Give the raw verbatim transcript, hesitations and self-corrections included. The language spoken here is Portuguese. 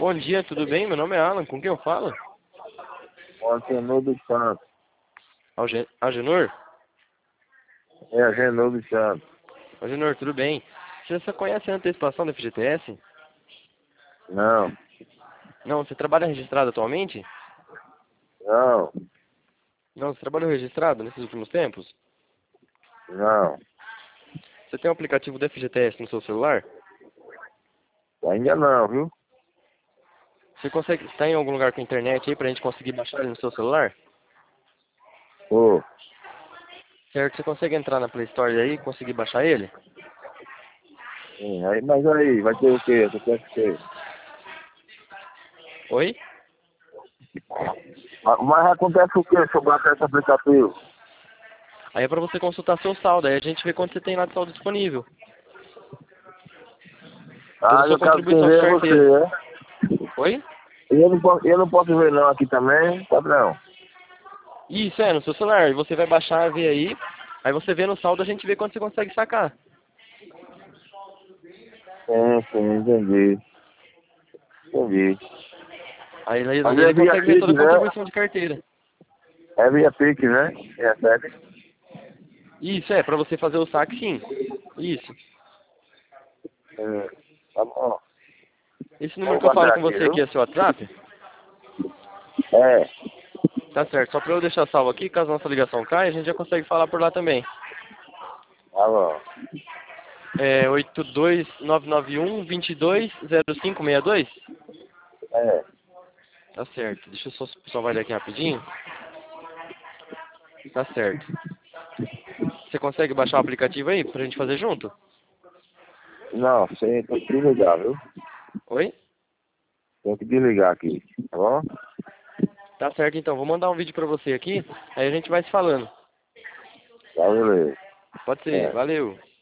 Bom dia, tudo bem? Meu nome é Alan, com quem eu falo? Agenor dos Santos. Alge- Agenor? É Agenor dos Santos. Agenor, tudo bem? Você só conhece a antecipação da F G T S? Não, Não, você trabalha registrado atualmente? não, Não, você trabalhou registrado nesses últimos tempos? não. Você tem o aplicativo da F G T S no seu celular? Ainda não, viu? Você consegue, está em algum lugar com internet aí pra gente conseguir baixar ele no seu celular? Ô, Certo, você consegue entrar na Play Store aí e conseguir baixar ele? sim, aí, mas aí, vai ter o quê? Você quer que ser? Oi? Mas mas acontece o quê se eu baixar esse aplicativo? Aí é pra você consultar seu saldo, aí a gente vê quanto você tem lá de saldo disponível. Toda a Ah, sua eu quero quem contribuição de vê é carteira. você, é? Oi? Eu não, posso, eu não posso ver não aqui também, padrão. Isso, é, no seu celular. E você vai baixar, ver aí. Aí você vê no saldo, a gente vê quanto você consegue sacar. Sim, sim, entendi. Entendi. Aí ali Mas ali é ele via consegue ver Pix, toda a né? contribuição de carteira. É via Pix, né? É certo. Isso, é, pra você fazer o saque, sim. Isso. É, tá bom. Esse Vou número que eu falo guardar com aqui, você viu? aqui é seu WhatsApp? É, Tá certo. Só pra eu deixar salvo aqui, caso a nossa ligação caia, a gente já consegue falar por lá também. tá bom. É oito dois nove nove um, dois dois zero cinco seis dois? É. Tá certo. Deixa eu só, só validar aqui rapidinho. Tá certo. Você consegue baixar o aplicativo aí pra gente fazer junto? Não, você tem que desligar, viu? Oi? Tem que desligar aqui, tá bom? Tá certo, então. Vou mandar um vídeo pra você aqui, aí a gente vai se falando. Tá, beleza. Pode ser. É. Valeu.